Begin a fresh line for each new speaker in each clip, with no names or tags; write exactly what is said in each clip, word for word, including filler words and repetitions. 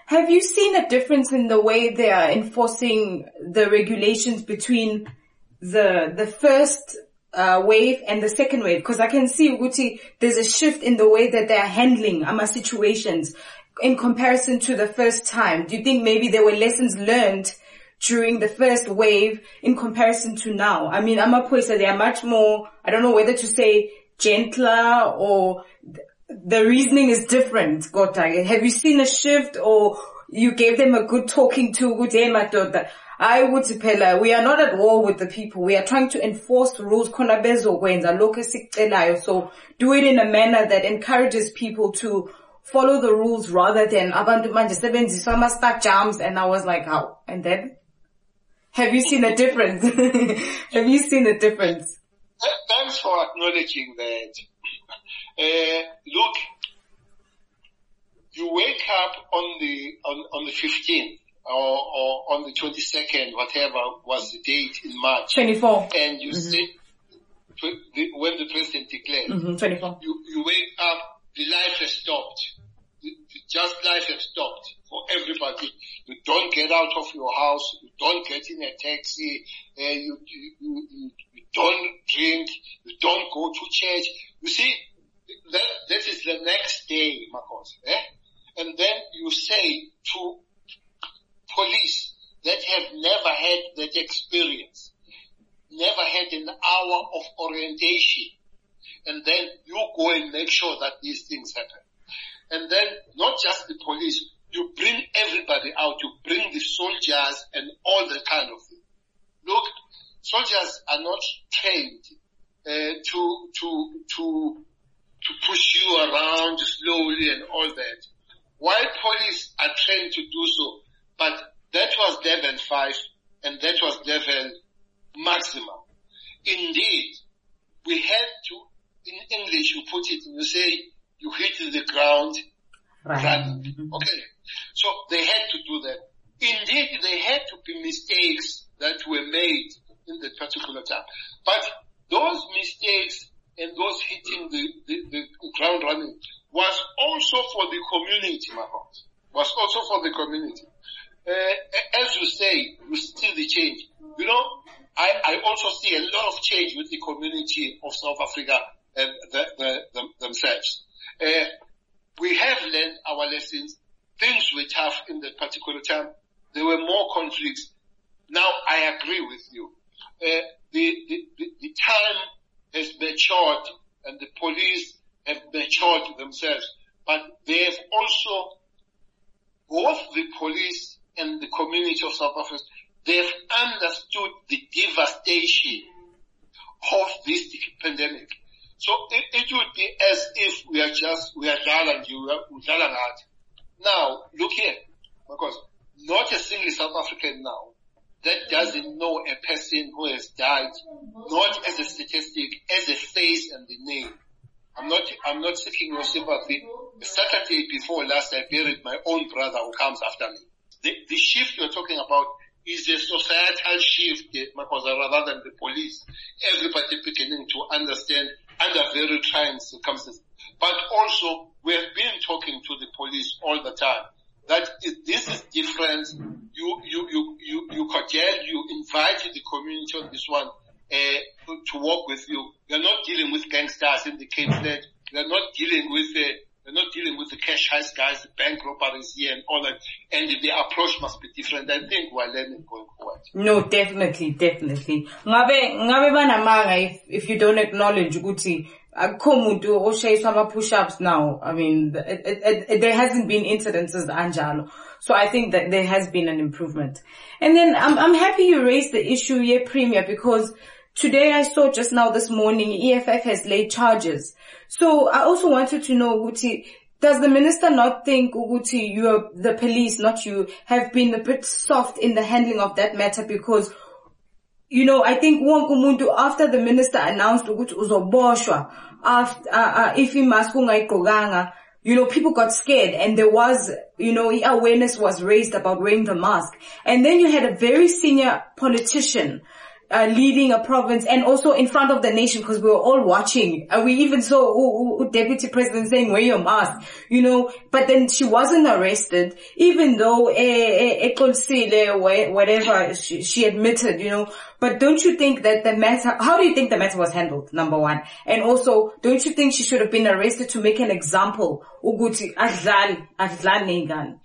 have you seen a difference in the way they are enforcing the regulations between the the first uh, wave and the second wave? Because I can see, Uguti, there's a shift in the way that they are handling AMA situations in comparison to the first time. Do you think maybe there were lessons learned during the first wave in comparison to now? I mean, Amapoisa, they are much more, I don't know whether to say gentler or the reasoning is different. Gota, have you seen a shift, or you gave them a good talking to? I would say, we are not at war with the people. We are trying to enforce rules. So do it in a manner that encourages people to follow the rules rather than abantu manje sebenzisa start jams. And I was like, how? And then, have you seen a difference? Have you seen a difference?
Thanks for acknowledging that. Uh, look, you wake up on the on, on the fifteenth or, or on the twenty-second, whatever was the date in March.
twenty-four.
And you
mm-hmm.
say, when the president declared,
mm-hmm. twenty-four.
You, you wake up, the life has stopped. The, the just life has stopped for everybody. You don't get out of your house. You don't get in a taxi. Uh, you, you, you, you don't drink. You don't go to church. You see, that, that is the next day, Makos. Eh? And then you say to police that have never had that experience, never had an hour of orientation, and then you go and make sure that these things happen. And then not just the police, you bring everybody out, you bring the soldiers and all that kind of thing. Look, soldiers are not trained uh, to, to, to, to push you around slowly and all that. While police are trained to do so, but that was level five and that was level maximum. Indeed, we had to, in English you put it, you say, you hit the ground
right.
running. Okay. So they had to do that. Indeed, there had to be mistakes that were made in that particular time. But those mistakes and those hitting the, the, the ground running was also for the community, my friends. Was also for the community. Uh, as you say, you see the change. You know, I, I also see a lot of change with the community of South Africa and the, the, the, themselves. Uh, we have learned our lessons. Things were tough in that particular time. There were more conflicts. Now I agree with you. Uh, the, the, the, the time has matured and the police have matured themselves. But they have also, both the police and the community of South Africa, they have understood the devastation of this pandemic. So it, it would be as if we are just, we are Dalang, we are Dalang hard. Now, look here, because not a single South African now that doesn't know a person who has died, not as a statistic, as a face and the name. I'm not, I'm not seeking your sympathy. The Saturday before last, I buried my own brother who comes after me. The, the shift you're talking about is a societal shift, rather than the police. Everybody beginning to understand under very trying circumstances. But also, we have been talking to the police all the time. That is, this is different. You, you, you, you, you cajole, you invite the community on this one, uh, to work with you. You're not dealing with gangsters in the Cape Flat. You're not dealing with the, you're not dealing with the cash heist guys, the bank robberies here and all that. And the approach must be different. I think we're learning going forward.
No, definitely, definitely. Ngabe, ngabe banamanga if, if you don't acknowledge ukuthi akhomuntu oshayiswa ama push-ups now. I mean, it, it, it, there hasn't been incidences anjalo. So I think that there has been an improvement. And then I'm, I'm happy you raised the issue here, Premier, because today I saw just now this morning, E F F has laid charges. So I also wanted to know, Uguti, does the minister not think, Uguti, you are, the police, not you, have been a bit soft in the handling of that matter? Because, you know, I think Wonkumuntu, after the minister announced Uguti uzoboshwa, after, uh, uh, if he maskunga ikoganga, you know, people got scared and there was, you know, awareness was raised about wearing the mask. And then you had a very senior politician uh, leading a province and also in front of the nation because we were all watching. Uh, we even saw uh, uh, Deputy President saying, wear your mask, you know, but then she wasn't arrested, even though, eh, eh, whatever, she, she admitted, you know. But don't you think that the matter, how do you think the matter was handled, number one? And also, don't you think she should have been arrested to make an example? Uguti, adlal, adlal nengan.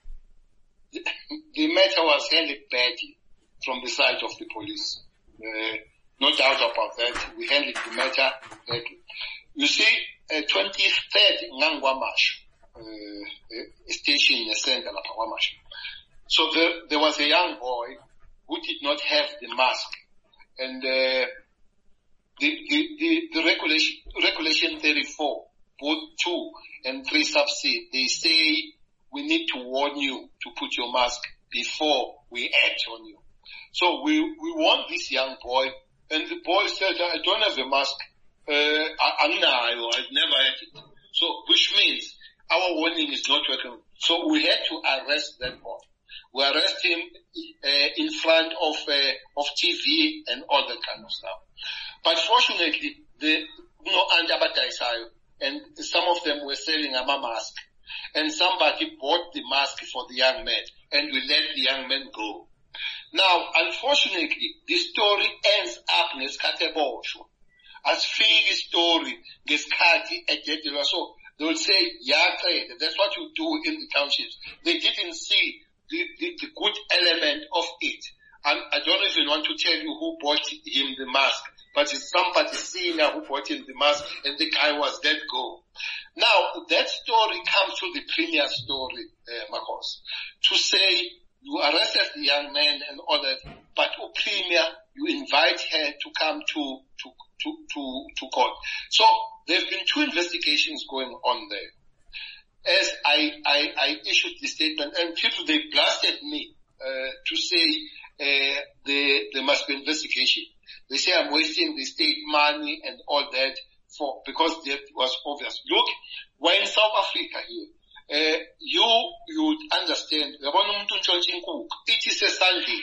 The matter was handled badly from the side of the police. Uh, no doubt about that. We handled the matter badly. You see, uh, twenty-third Ngangwamash, uh, station in the center of Ngangwamash. So there, there was a young boy who did not have the mask. And, uh, the, the, the, the regulation, regulation thirty-four, both two and three sub C, they say we need to warn you to put your mask before we act on you. So we, we warned this young boy, and the boy said, I don't have a mask. Uh, I, I'm not, I've never had it. So, which means our warning is not working. So we had to arrest that boy. We arrest him uh, in front of uh, of T V and all that kind of stuff. But fortunately, the you know Andabadaisayo, and some of them were selling a mask, and somebody bought the mask for the young man, and we let the young man go. Now, unfortunately, the story ends up ngesikhathi eboshwa. Asifiki story ngesikhathi ededelwa. So they will say, yeah, that's what you do in the townships. They didn't see The, the, the good element of it. And I don't even want to tell you who bought him the mask, but it's somebody senior who bought him the mask, and the guy was let go. Now, that story comes to the premier story, uh, Marcos, to say you arrested the young man and all that, but oh, premier, you invite her to come to, to, to, to, to court. So, there have been two investigations going on there. As I, I, I issued the statement, and people, they blasted me, uh, to say, uh, there, there must be investigation. They say I'm wasting the state money and all that for, because that was obvious. Look, we're in South Africa here. Uh, you, you would understand, it is a Sunday,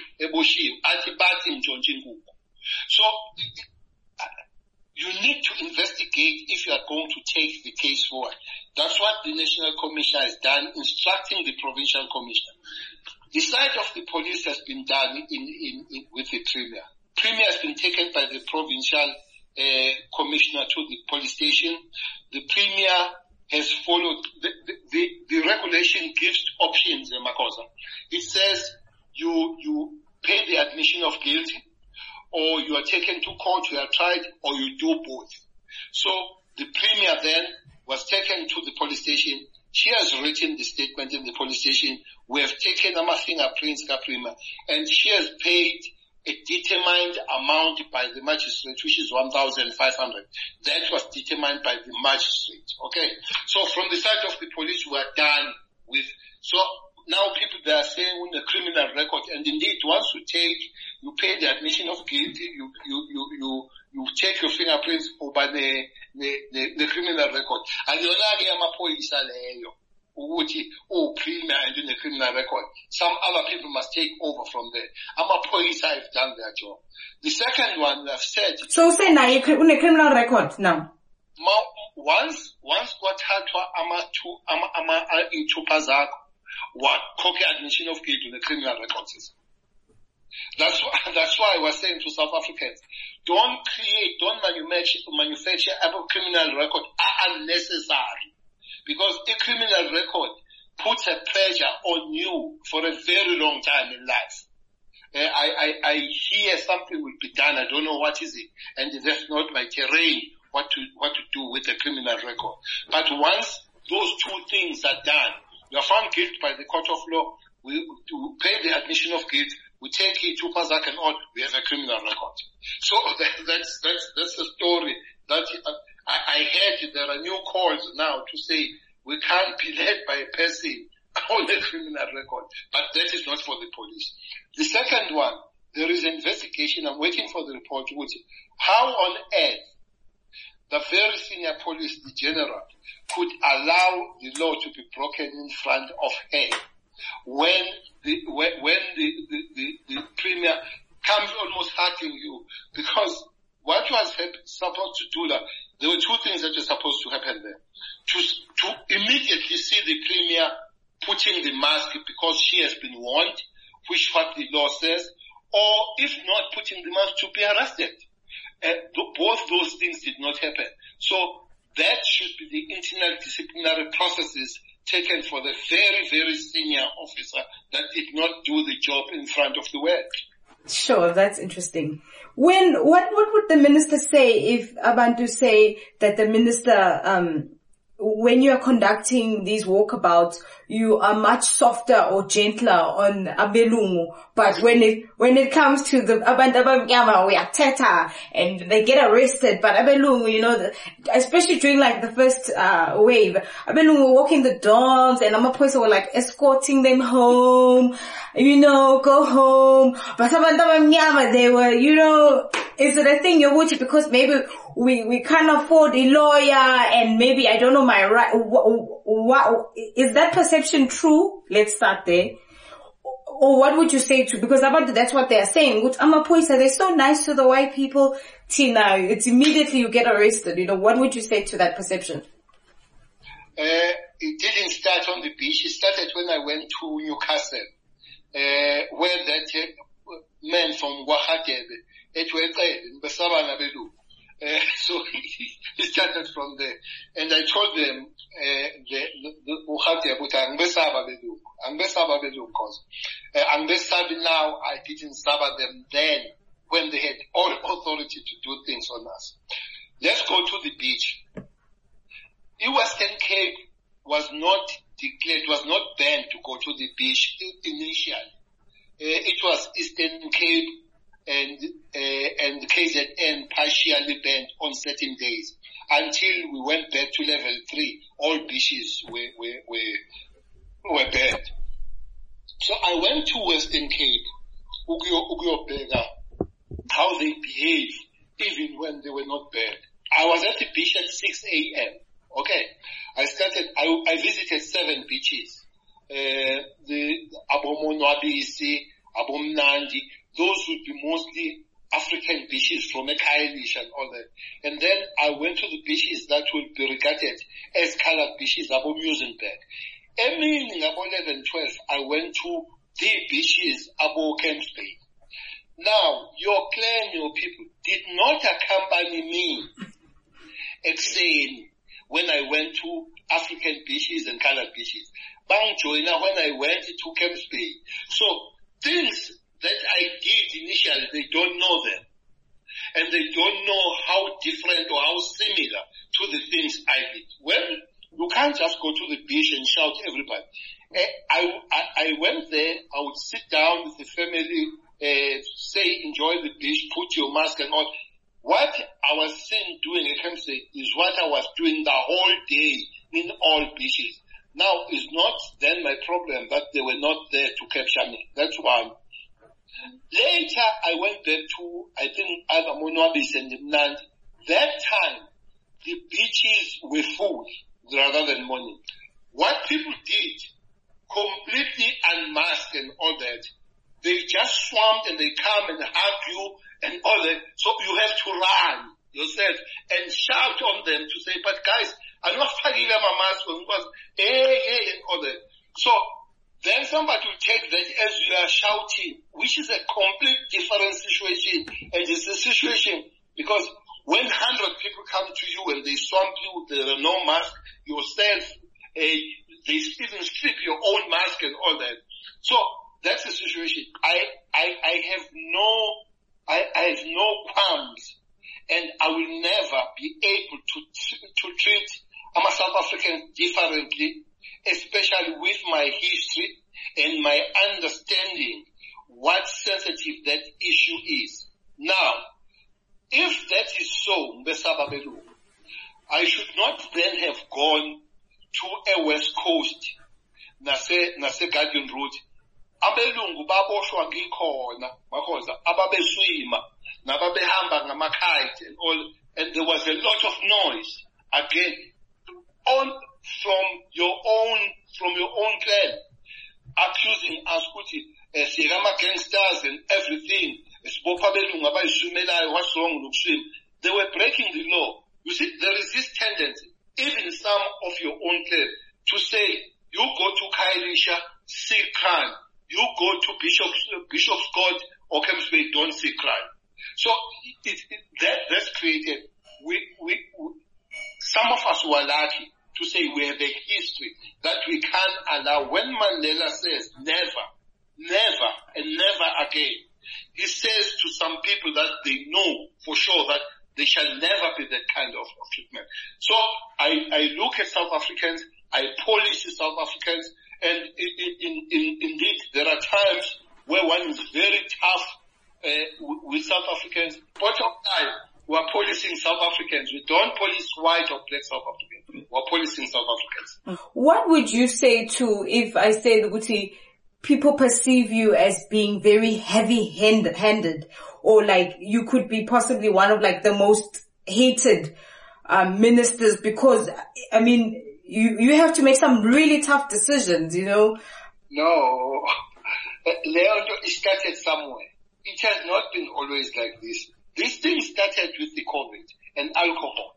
so, you need to investigate if you are going to take the case forward. That's what the National Commission has done, instructing the Provincial Commissioner. The side of the police has been done in, in, in with the Premier. Premier has been taken by the Provincial uh, Commissioner to the police station. The Premier has followed, the, the, the, the regulation gives options, uh, Makosa. It says you, you pay the admission of guilty, or you are taken to court, you are tried, or you do both. So the Premier then was taken to the police station. She has written the statement in the police station. We have taken our fingerprints, Caprima, and she has paid a determined amount by the magistrate, which is one thousand five hundred. That was determined by the magistrate. Okay. So from the side of the police, we are done with, so now people, they are saying on the criminal record, and indeed once you take, you pay the admission of guilty, you, you, you, you, you take your fingerprints over the, the, the, the criminal record. And you're not amaphoyisa leyo, ukuthi, oh, Premier and in the criminal record. Some other people must take over from there. Amaphoyisa have done their job. The second one, I've said.
So say now, you're on a criminal record now.
Once, once kwathathwa ama-two, ama, ama, iy'thupha zakho, wakhokhe admission of guilt in the criminal record system. That's why, that's why I was saying to South Africans, don't create, don't manufacture, manufacture a criminal record are unnecessary. Because a criminal record puts a pressure on you for a very long time in life. Uh, I, I, I hear something will be done, I don't know what is it, and that's not my terrain, what to, what to do with a criminal record. But once those two things are done, you are found guilty by the court of law, we to pay the admission of guilt, we take it to Pazak and all, we have a criminal record. So that, that's, that's, that's the story that uh, I, I heard there are new calls now to say we can't be led by a person on a criminal record, but that is not for the police. The second one, there is an investigation, I'm waiting for the report, which, how on earth the very senior police, the general, could allow the law to be broken in front of her when the, when, when the, the, the, the Premier comes almost hurting you she has been warned, which what the law says, or if not, putting them out to be arrested. Uh, both those things did not happen. So that should be the internal disciplinary processes taken for the very, very senior officer that did not do the job in front of the world.
Sure, that's interesting. When, what, what would the minister say if Abantu say that the minister, um, when you are conducting these walkabouts, you are much softer or gentler on abelungu, but when it when it comes to the abantu abamnyama, we are teta and they get arrested. But abelungu, you know, the, especially during like the first uh wave, abelungu were walking the dogs, and amaphoyisa were like escorting them home, you know, go home. But abantu abamnyama, they were, you know, is it a thing you're watching because maybe we we can't afford a lawyer, and maybe I don't know my right. What, what is that perception true? Let's start there. Or what would you say to, because about that's what they're saying. With Amapoisa, they're so nice to the white people. Tina, it's immediately you get arrested. You know, what would you say to that perception?
Uh, it didn't start on the beach. It started when I went to Newcastle, uh, where that uh, man from Oaxaca, it went in Basabana Bedu. Uh, so he started from there, and I told them, uh, the, the, Oaxaca, but Angbesaba Bedu, Angbesaba Bedu, cause, uh, Angbesabi now, I didn't saba them then, when they had all authority to do things on us. Let's go to the beach. The Western Cape was not declared, was not banned to go to the beach initially. Uh, it was Eastern Cape and uh, and K Z N partially banned on certain days until we went back to level three. All beaches were were were, were banned. So I went to Western Cape, Ugiyobheka, how they behave even when they were not banned. I was at the beach at six a.m. Okay, I started. I, I visited seven beaches. Uh, the Abomonwabisi, Abomnandi. Those would be mostly African beaches from Ekailish and all that. And then I went to the beaches that would be regarded as colored beaches, Abo Musenberg. Emily, Abo eleven, twelve, I went to the beaches, Abo Camps Bay. Now, your clan, your people did not accompany me, except when I went to African beaches and colored beaches. Bang Joina when I went to Camps Bay. So, things that I did initially, they don't know them. And they don't know how different or how similar to the things I did. Well, you can't just go to the beach and shout everybody. I, I, I went there, I would sit down with the family, uh, say enjoy the beach, put your mask and all. What I was seen doing at Kempsey is what I was doing the whole day in all beaches. Now, it's not then my problem that they were not there to capture me. That's one. Later, I went back to, I think, either Monwabis and Mnandi. That time, the beaches were full rather than morning. What people did, completely unmasked and all that, they just swamped and they come and hug you and all that. So you have to run yourself and shout on them to say, but guys, I'm not taking them a mask because, hey, hey, and all that. So, then somebody will take that as you are shouting, which is a complete different situation. And it's a situation because when one hundred people come to you and they swamp you with the no mask, yourself, uh, they even strip your own mask and all that. So that's the situation. I, I, I have no, I, I have no qualms, and I will never be able to, to treat I'm a South African differently, especially with my history and my understanding what sensitive that issue is. Now, if that is so, Mbesaba Belu, I should not then have gone to a West Coast, Nase, Nase Guardian Route. Abelungu baboshwa ngikhona, makhoza, ababeswima, nababehamba ngamakite and all, and there was a lot of noise again. On from your own, from your own clan, accusing us, uh, Sierama gangsters and everything. What's wrong with swim? They were breaking the law. You see, there is this tendency, even some of your own clan, to say, you go to Kailisha, see crime. You go to Bishop's, Bishop's Court, Ockham's Bay, don't see crime. So it, it, that, that's created, we, we, we, some of us were lucky to say we have a history that we can't allow. When Mandela says never, never and never again, he says to some people that they know for sure that they shall never be that kind of, of treatment. So I, I look at South Africans, I polish South Africans, and in, in, in, indeed there are times where one is very tough uh, with South Africans. Bottom line, we are policing South Africans. We don't police white or black South Africans. We are policing South Africans.
What would you say to, if I say, Guti, people perceive you as being very heavy-handed, or like you could be possibly one of like the most hated um, ministers, because, I mean, you, you have to make some really tough decisions, you know?
No. Leandro, it started somewhere. It has not been always like this. This thing started with the COVID and alcohol.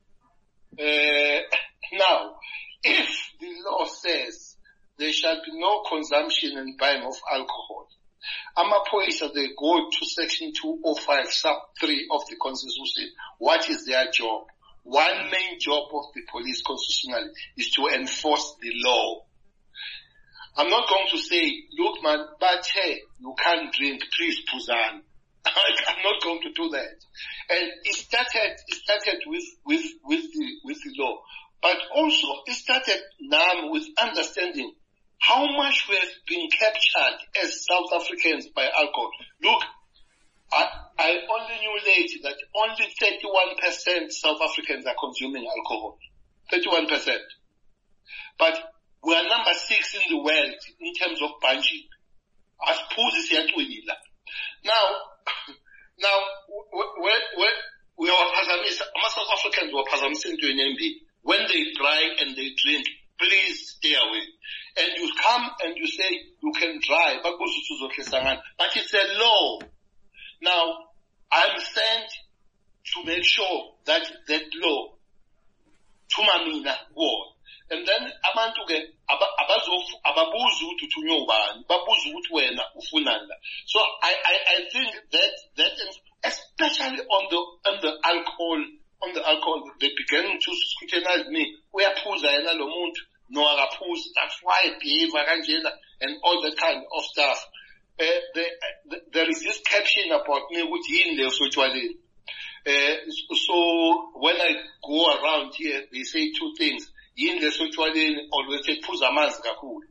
Uh, now, if the law says there shall be no consumption and buying of alcohol, Amaphoyisa, they go to section two oh five sub three of the Constitution. What is their job? One main job of the police constitutionally is to enforce the law. I'm not going to say, look man, but hey, you can't drink, please, Puzan. I'm not going to do that. And it started, it started with, with, with the, with the law. But also, it started now with understanding how much we have been captured as South Africans by alcohol. Look, I, I only knew later that only thirty-one percent South Africans are consuming alcohol. thirty-one percent. But we are number six in the world in terms of bunching. As poses Now, now, where, where, we are Pazamisa, South Africans were Pazamisa to an M B. When they drive and they drink, please stay away. And you come and you say you can drive, but it's a law. Now, I'm sent to make sure that that law, tumamina, war. And then abantu ke abazofu ababuzu ukuthi unyobani babuza ukuthi wena ufunanda. So I I I think that that especially on the on the alcohol on the alcohol they began to scrutinize me. Uyaphuza yena lo muntu no akaphuza, that's why behave kanjena and all that kind of stuff. Uh, the, the, there is this caption about me which in the socially. Uh, so when I go around here, they say two things. In the socially always say puzamanzi kakhulu.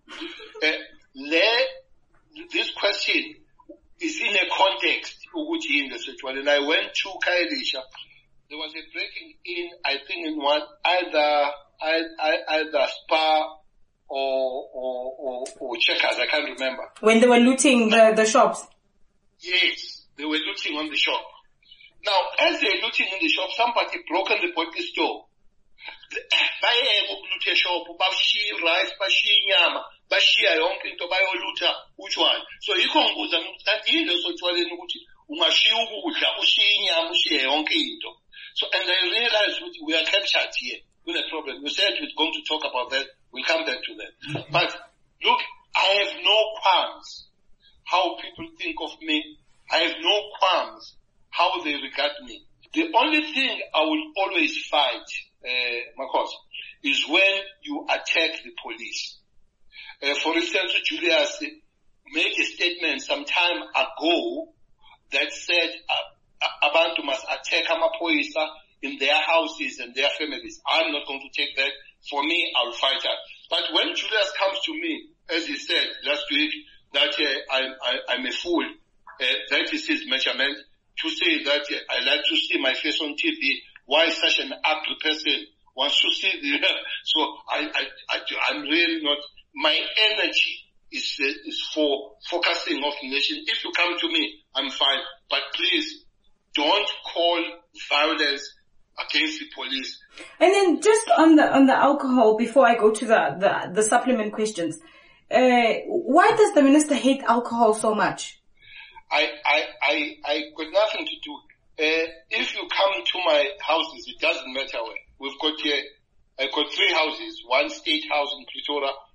This question is in a context which in the socially. And I went to Khayelitsha. There was a breaking in, I think in one either either Spa or or or, or Checkers, I can't remember. When
they were looting the, the shops?
Yes, they were looting on the shop. Now, as they're looting in the shop, somebody broke in the bottle store. Baye ukuluta shop, bashiya rice, bashiya nyama, bashiya yonke into bayoluta utshwala. So yikho ngibuza ukuthi yini sotshwaleni ukuthi ungashiya ukudla, ushiya inyama, ushiya yonke into. So and I realized we are captured here with a problem. We said we're going to talk about that. We'll come back to that. But look, I have no qualms how people think of me. I have no qualms how they regard me. The only thing I will always fight, uh, Makos, is when you attack the police. Uh, for instance, Julius made a statement some time ago that said uh, Abantu must attack Amaphoyisa in their houses and their families. I'm not going to take that. For me, I'll fight that. But when Julius comes to me, as he said last week, that uh, I, I, I'm a fool, uh, that is his measurement, to say that uh, I like to see my face on T V. Why such an ugly person wants to see the... So I, I, I, I'm really not... My energy is uh, is for focusing on the nation. If you come to me, I'm fine. But please, don't call violence against the police.
And then just on the on the alcohol, before I go to the the, the supplement questions, uh, why does the minister hate alcohol so much?
I I I I got nothing to do. Uh, if you come to my houses, it doesn't matter where. We've got here. I got three houses: one state house in Pretoria,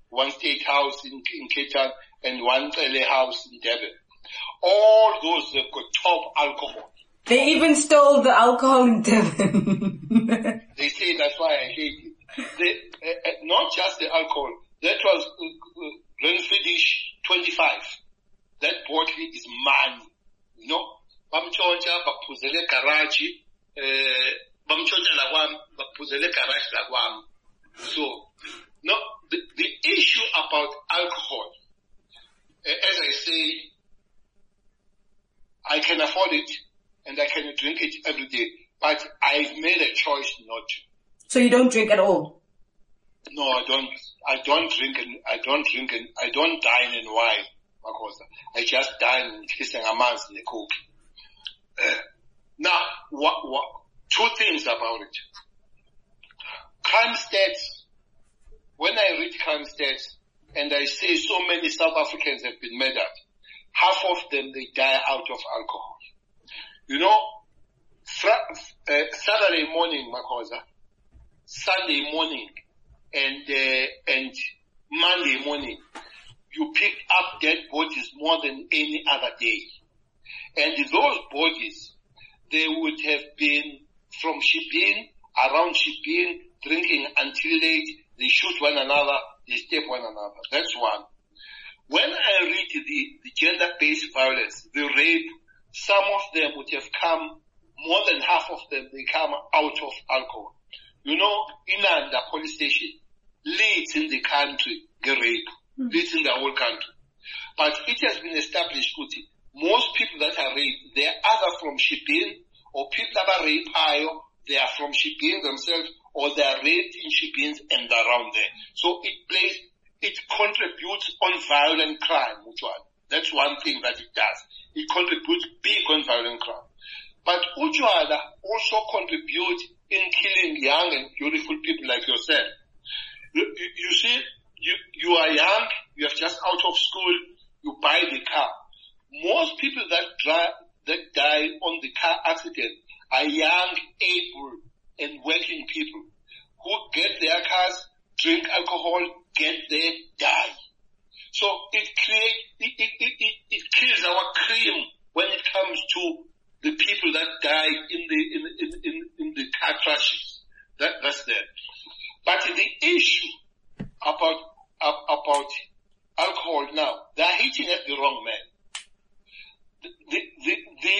one State House in, in Cape Town, and one L A House in Durban. All those have got top alcohol.
They even stole the alcohol in Durban.
They say that's why I hate it. They, uh, uh, not just the alcohol. That was uh, uh, Glenfiddich twenty-five. That bottle is money. You know? Bamchonja, bapuzele garage, uh, bamchonja lagwam, bapuzele garage lagwam. So, no, the, the issue about alcohol, uh, as I say, I can afford it and I can drink it every day, but I've made a choice not to.
So you don't drink at all?
No, I don't. I don't drink and I don't drink and I don't dine in wine, Makosa. I just dine in kissing a man's in the coke. Uh, now, what, what, two things about it. Crime stats. When I read crime stats and I say so many South Africans have been murdered, half of them they die out of alcohol. You know, fr- uh, Saturday morning, Makosa, Sunday morning, and uh, and Monday morning, you pick up dead bodies more than any other day. And those bodies, they would have been from Shibin, around Shibin, drinking until late. They shoot one another, they stab one another. That's one. When I read the, the gender-based violence, the rape, some of them would have come, more than half of them, they come out of alcohol. You know, Inanda police station leads in the country, the rape, mm. leads in the whole country. But it has been established, Kuti, most people that are raped, they are either from Shibin, or people that are raped, they are from Shibin themselves, or they are raped in Shibins and around there. So it plays, it contributes on violent crime, which one. That's one thing that it does. It contributes big on violent crime. But Ujwala also contributes in killing young and beautiful people like yourself. You, you, you see, you, you are young, you are just out of school, you buy the car. Most people that drive, that die on the car accident are young, able, and working people who get their cars, drink alcohol, get there, die. So it creates, it, it, it, it, it kills our cream when it comes to the people that die in the, in, in, in, in the car crashes. That, that's there. But the issue about, about alcohol now, they're hitting at the wrong man. The, the, the,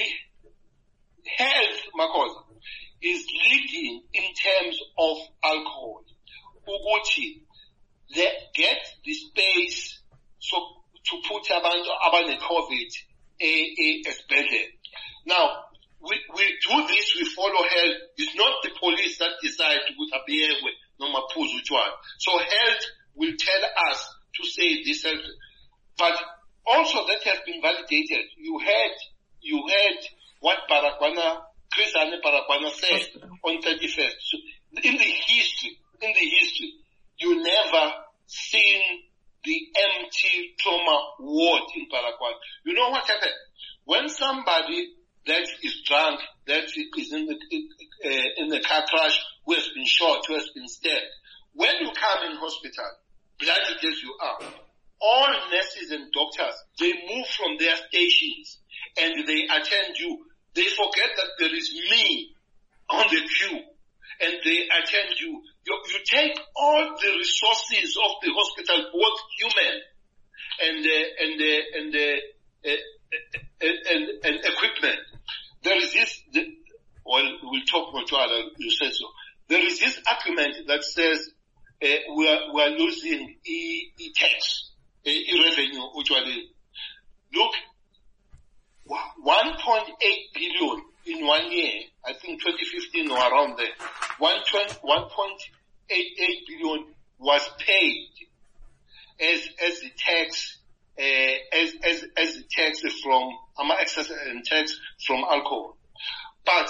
the health, Makosa, is leading in terms of alcohol. Uguchi, they get the space so to put abantu abane COVID a a esbedle. Now, we we do this, we follow health. It's not the police that decide to put a beer with no mapuzu juan. So health will tell us to say this health. But also that has been validated. You heard you heard what Baragwana Chris Ane Baragwana said on thirty-first. So in the history, in the history, you never seen the empty trauma ward in Baragwana. You know what happened? When somebody that is drunk, that is in the uh, in the car crash, who has been shot, who has been stabbed, when you come in hospital, bloody as you are, all nurses and doctors, they move from their stations and they attend you. They forget that there is me on the queue and they attend you. You, you take all the resources of the hospital, both human and uh, and uh, and uh, uh, and, and, and equipment. There is this, the, well, we'll talk about it, you said so. There is this argument that says uh, we are we are losing e, e tax, e, e revenue, usually. Look, one point eight billion in one year, I think twenty fifteen or around there, one point eight eight billion was paid as as the tax, uh, as as as the tax from ama excess and tax from alcohol, but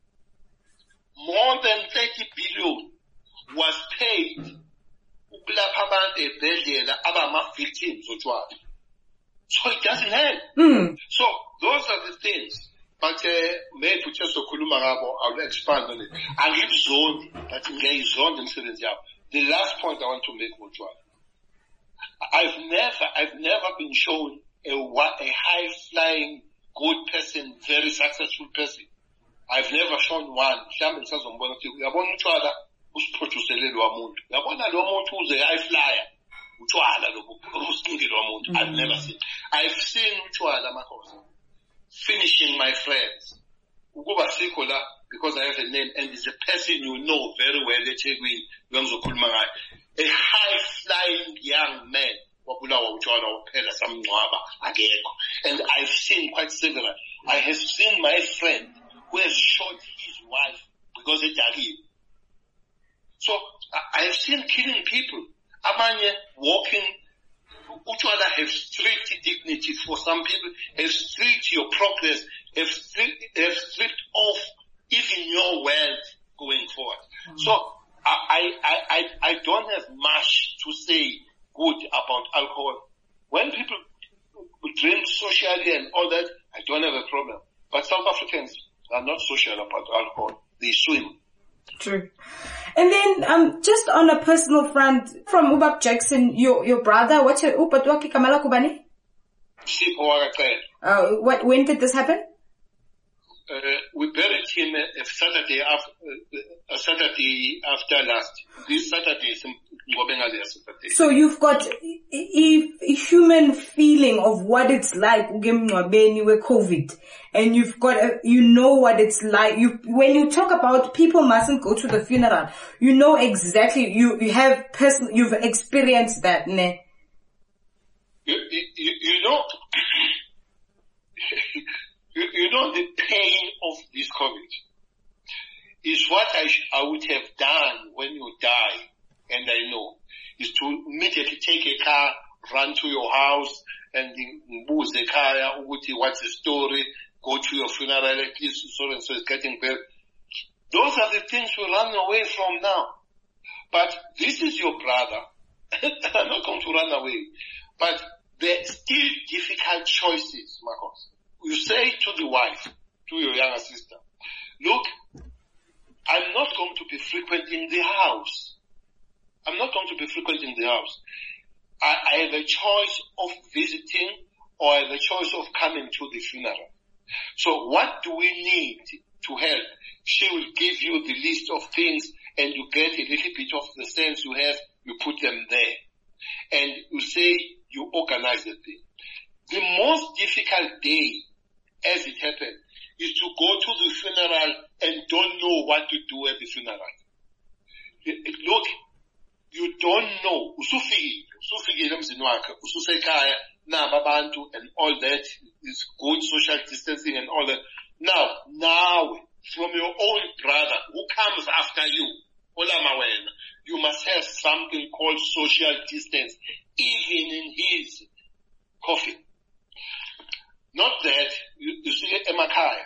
more than thirty billion was paid ukulapha abantu ebhedlela abama victims otshwala. So it doesn't help. Mm. So those are the things. But uh, maybe just sokhuluma ngabo, I will expand on it. Angizoni that ngiyizonda imsebenzi yabo. The last point I want to make, Mutshwala. I've never, I've never been shown a, a high-flying, good person, very successful person. I've never shown one. Mhlambe ngisazombona ukuthi uyabona utshwala usiproducele lo muntu. Uyabona lo muntu uze high flyer. Utshwala lo usinike lo muntu. I've never seen. I've seen utshwala makhosi finishing my friends. Ukuba sikho la because I have a name and it's a person you know very well eThekwini ngizokhuluma ngayo. A high flying young man wabulawa utshwala uphela samncwaba akekho. And I've seen quite several. I have seen my friend who has shot his wife because they died. So I have seen killing people. Amanye walking, Uchwala have stripped dignity for some people, have stripped your progress, have stripped, have stripped off even your wealth going forward. Mm-hmm. So I, I, I, I don't have much to say good about alcohol. When people drink socially and all that, I don't have a problem. But South Africans are not social about alcohol. They swim.
True. And then, um, just on a personal front, from Ubab Jackson, your, your brother, what's your, Upa Tuaki Kamala Kubani? Uh, what, when did this happen?
Uh, we buried him a Saturday after, uh, a Saturday after last. This Saturday is Saturday.
So you've got a, a, a human feeling of what it's like with COVID, and you've got a, you know what it's like. You when you talk about people mustn't go to the funeral, you know exactly. You you have person you've experienced that, ne?
You you, you know. You, you know the pain of this COVID is what I, sh- I would have done when you die, and I know, is to immediately take a car, run to your house, and move the car, what's the story, go to your funeral, at least so and so is getting better. Those are the things we run away from now. But this is your brother. I'm not going to run away. But there are still difficult choices, Marcos. You say to the wife, to your younger sister, look, I'm not going to be frequenting the house. I'm not going to be frequenting the house. I, I have a choice of visiting or I have a choice of coming to the funeral. So what do we need to help? She will give you the list of things and you get a little bit of the sense you have, you put them there. And you say you organize the thing. The most difficult day, as it happened, is to go to the funeral and don't know what to do at the funeral. Look, you don't know. Usufiki, usufiki emzini wakhe, ususekhaya, naba abantu and all that is good social distancing and all that. Now, now, from your own brother who comes after you, Olamawena, you must have something called social distance, even in his coffin. Not that, you, you see emakhaya,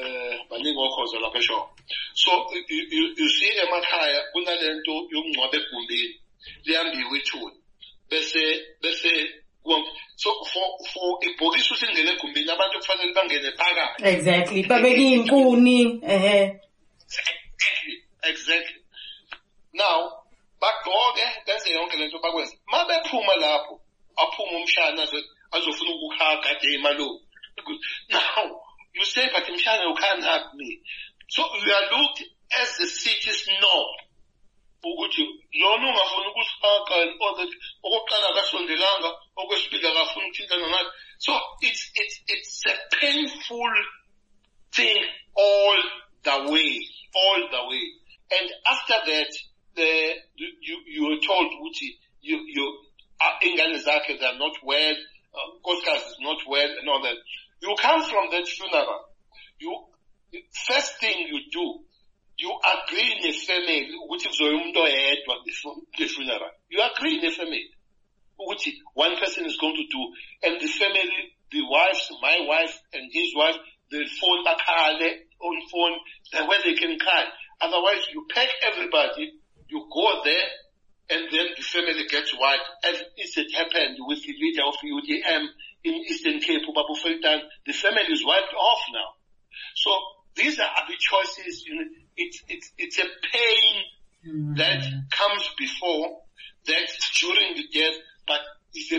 uh, so you, you, you see emakhaya, kunalento yomngcwabe egumbini, lihambiwe ithuna. Bese, bese, so for, for ibhokisi usingene egumbini, abantu kufanele bangene phakathi.
Exactly. Babeki inkuni, eh.
Exactly. Exactly. Now, bagqoke, benze yonke lento bakwenza. Mabephuma lapho, aphuma umshana azofuna ukukhaga de imalo. Now, you say, but Mshana, you can't have me. So you are looked as the city snob. Ukuthi yona ungafuna ukusifaka and all that okokuqala akasondelanga okwesibili akafuna ukuthintana nathi. So it's it's it's a painful thing all the way, all the way. And after that, the you you were told Uti you you ingane zakhe they are not well, Koskas is not well and all that. You come from that funeral. You first thing you do, you agree in a family, which is the funeral. You agree in a family, which one person is going to do, and the family, the wives, my wife and his wife, they'll phone back on phone where they can cry. Otherwise, you pack everybody, you go there, and then the family gets wiped. As it happened with the leader of U D M in Eastern Cape, Babu Sultan, the family is wiped off now. So these are the choices. You know, it's it's it's a pain mm-hmm. that comes before, that during the death, but it's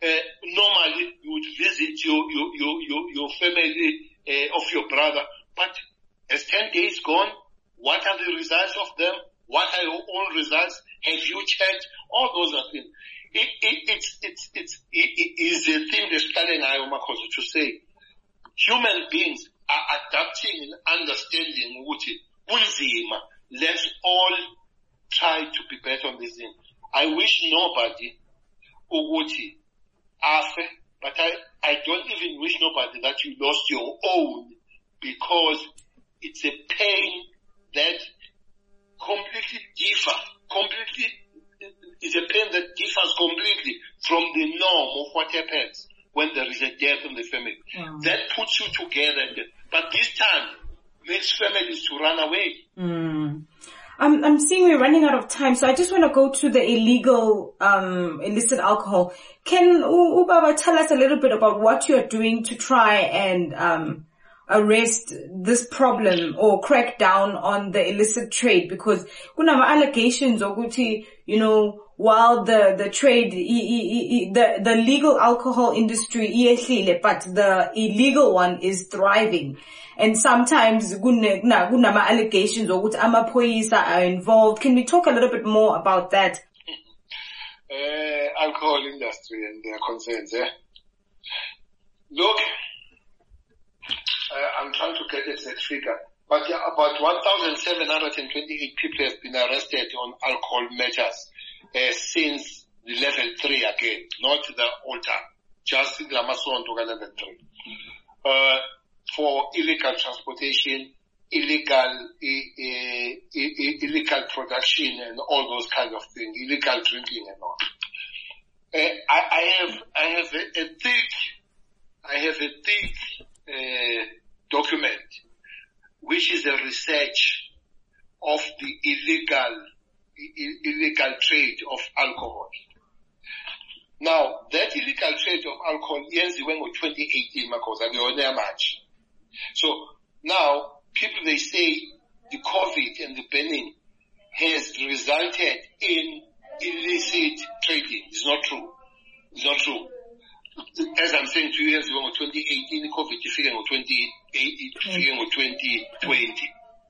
uh, normally you would visit your, your, your, your, your family uh, of your brother, but has ten days gone? What are the results of them? What are your own results? Have you checked? All those are things. It, it, it's, it's, it's, it, it is a thing that's telling Ayomakoso to say, human beings are adapting and understanding Uti. Unzima. Let's all try to be better on this thing. I wish nobody Uguti Afe, but I, I don't even wish nobody that you lost your own, because it's a pain that completely differ, completely, it's a pain that differs completely from the norm of what happens when there is a death in the family. Mm. That puts you together, but this time makes families to run away.
Mm. I'm, I'm seeing we're running out of time, so I just want to go to the illegal, um, illicit alcohol. Can U- Ubaba tell us a little bit about what you're doing to try and, um, arrest this problem or crack down on the illicit trade? Because kunama allegations okuthi, you know, while the the trade, the the legal alcohol industry iyehlile, but the illegal one is thriving. And sometimes kunama allegations okuthi amaphoyisa are involved. Can we talk a little bit more about that?
Uh, alcohol industry and their concerns, eh? Look, Uh, I'm trying to get the exact figure, but yeah, about one thousand seven hundred twenty-eight people have been arrested on alcohol matters uh, since the level three again, not the old time, just the Amazon to level three. Uh, for illegal transportation, illegal, uh, illegal production and all those kind of things, illegal drinking and all. Uh, I, I have, I have a, a thick, I have a thick, uh, document, which is a research of the illegal, I- illegal trade of alcohol. Now, that illegal trade of alcohol, yes, it went with twenty eighteen, much. So now, people, they say the COVID and the banning has resulted in illicit trading. It's not true. It's not true. As I'm saying, two years ago, twenty eighteen, COVID figure of twenty eighteen, or twenty twenty.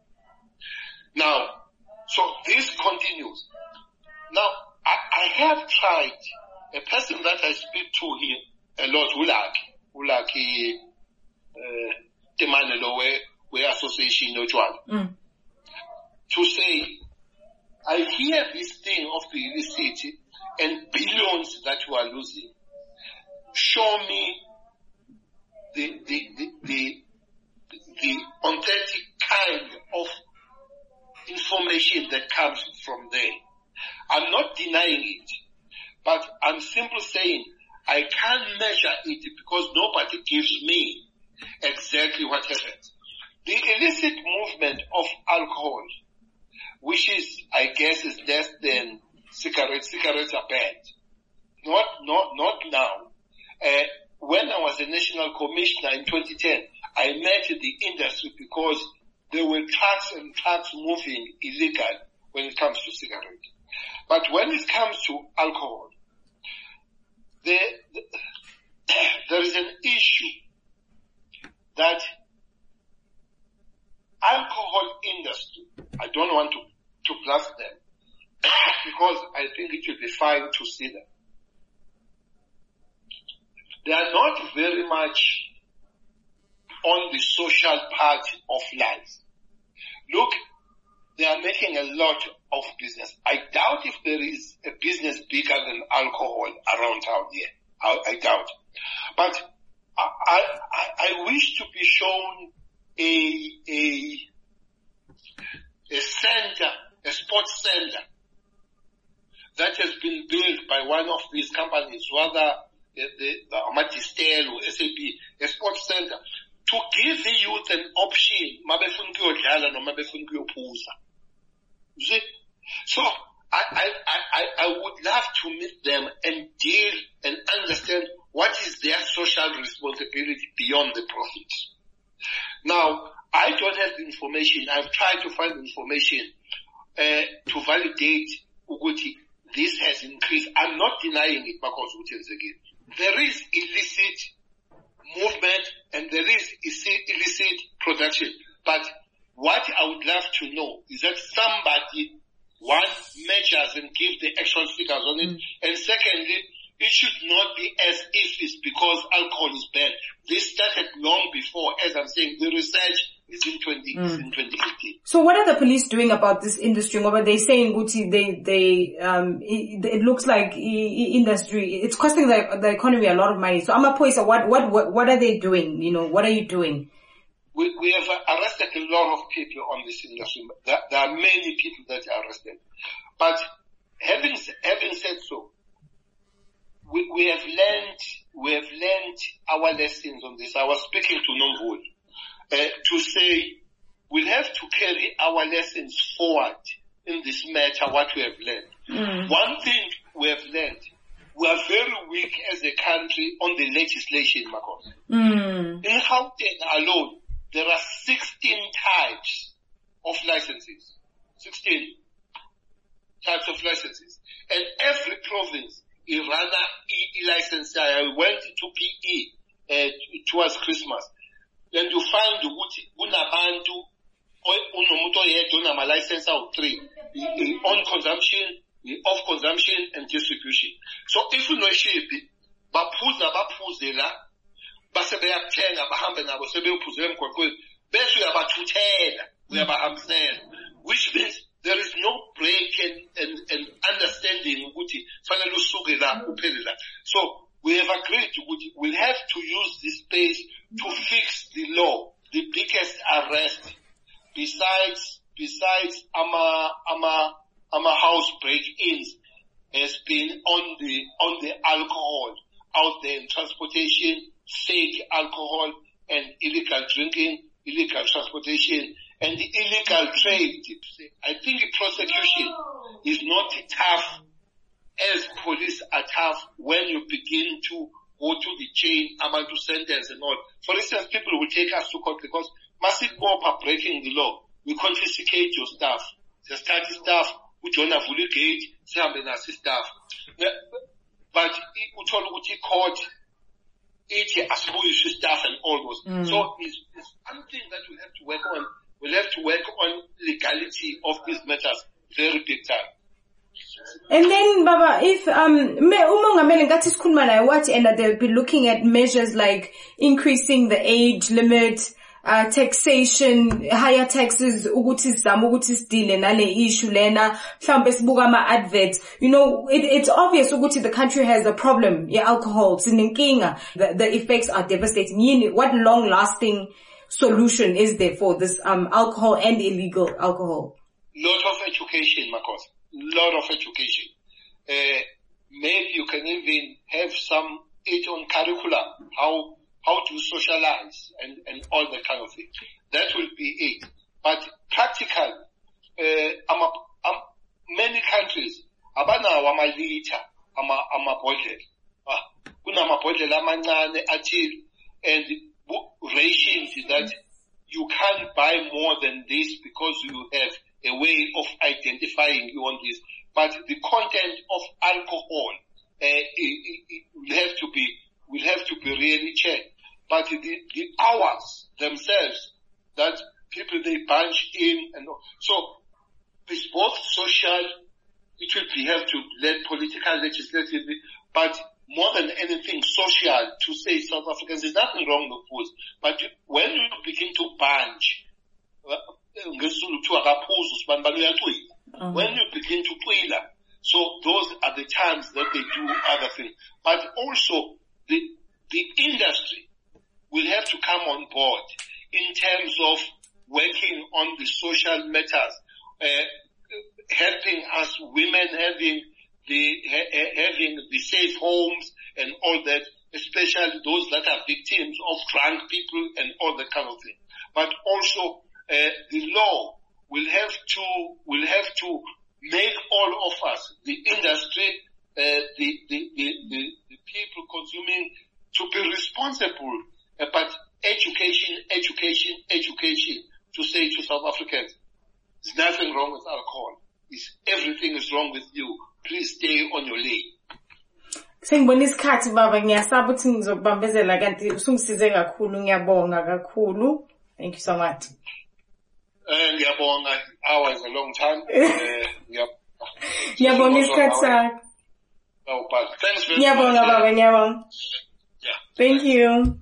Now, so this continues. Now, I, I have tried, a person that I speak to here a lot, Ulaki, Ulaki, uh, Temanelo, where association, no one, to say, I hear this thing of the illicit and billions that you are losing. Show me the, the, the, the, the authentic kind of information that comes from there. I'm not denying it, but I'm simply saying I can't measure it because nobody gives me exactly what happens. The illicit movement of alcohol, which is, I guess, is less than cigarettes. Cigarettes are bad. Not, not, not now. Uh, when I was a national commissioner in twenty ten, I met the industry because there were trucks and trucks moving illegal when it comes to cigarettes. But when it comes to alcohol, there, there is an issue that alcohol industry, I don't want to, to blast them because I think it will be fine to see them. They are not very much on the social part of life. Look, they are making a lot of business. I doubt if there is a business bigger than alcohol around town here. I, I doubt. But I, I, I wish to be shown a, a, a center, a sports center that has been built by one of these companies, whether the, the, the Amatistel or S A P, a sports center, to give the youth an option, you see? So, I, I, I, I would love to meet them and deal and understand what is their social responsibility beyond the profit. Now, I don't have the information. I've tried to find information uh, to validate Uguti. This has increased. I'm not denying it because again. there is illicit movement and there is illicit production. But what I would love to know is that somebody, one, measures and give the actual figures on it. Mm. And secondly, it should not be as if it's because alcohol is bad. This started long before, as I'm saying, the research is in twenty, mm. in twenty eighteen.
So what are the police doing about this industry? What are they saying, Guti, they, they, um, it, it looks like industry, it's costing the, the economy a lot of money. So Amapoisa, what, what, what, what are they doing? You know, what are you doing?
We, we have arrested a lot of people on this industry. There, there are many people that are arrested. But having, having said so, we, we have learned, we have learned our lessons on this. I was speaking to Nombuli, uh, to say we'll have to carry our lessons forward in this matter, what we have learned. Mm. One thing we have learned, we are very weak as a country on the legislation, Marcos. Mm. In Gauteng alone, there are sixteen types of licenses. sixteen types of licenses. And every province, I ran a license. I went to P E uh, towards Christmas. Then you find unabantu unomuto yedwa nama license out three. On consumption, off consumption and distribution. So if you know shipi, baphuza baphuzela base beyakuthenga bahambe nabo sebeyophuzela emgwaqweni bese uyabathuthela uyabahambisela, which means there is no break and, and, and understanding ukuthi fanele usuke la uphele la. So we have agreed ukuthi we'll have to use this space to fix the law. The biggest arrest besides besides ama ama ama house break-ins has been on the on the alcohol out there in transportation, fake alcohol and illegal drinking, illegal transportation, and the illegal trade. I think prosecution is not tough as police are tough when you begin to go to the chain, amount to sentence and all. For instance, people will take us to court because massive corp are breaking the law. We confiscate your stuff. The study stuff, which on a fully gate, some staff. But uthola ukuthi court ithi asibuyiswe staff and all those. Mm. So it's, it's something that we have to work on. We'll have to work on legality of these matters very big time.
And then, Baba, if um, umongameli ngathi sikhuluma naye what, and that they'll be looking at measures like increasing the age limit, uh, taxation, higher taxes, ukuthi sizama ukuthi sidile nale issue lena, mhlawumbe sibuka ama adverts. You know, it, it's obvious ukuthi the country has a problem. Yeah, alcohol, sinenkinga. The, the effects are devastating. What long-lasting solution is there for this um alcohol and illegal alcohol?
Lot of education, Marcos. Lot of education. Uh, maybe you can even have some it on curriculum, how how to socialize and, and all that kind of thing. That will be it. But practical, uh, ama, um, many countries, abana wama liter, ama, ama bodle. Ah, kuna ma bodle amancane atil, and rations that you can't buy more than this because you have a way of identifying you on this. But the content of alcohol, uh, it, it, it will have to be, will have to be really checked. But the, the hours themselves that people they bunch in and so it's both social, it will be have to let political legislative, but more than anything social to say South Africans, there's nothing wrong with food. But when you begin to bunch, uh, Uh-huh. When you begin to twila, so those are the times that they do other things. But also, the the industry will have to come on board in terms of working on the social matters, uh, helping us women having the ha- having the safe homes and all that, especially those that are victims of drunk people and all that kind of thing. But also, uh, the law will have to, will have to make all of us, the industry, uh, the, the, the, the, the people consuming, to be responsible, uh, but education, education, education, to say to South Africans, there's nothing wrong with alcohol. It's, everything is wrong with you. Please stay on your lane.
Sengibona isikhathi baba ngiyasaba ukuthi ngizokubambezela kanti usungisize kakhulu ngiyabonga kakhulu. Thank you so much.
Eh ngiyabonga. Hours a long time. Eh
ngiyabonga isikhathi sakho.
No, but thanks very much.
Ngiyabonga baba ngiyabonga.
Yeah.
Thank you.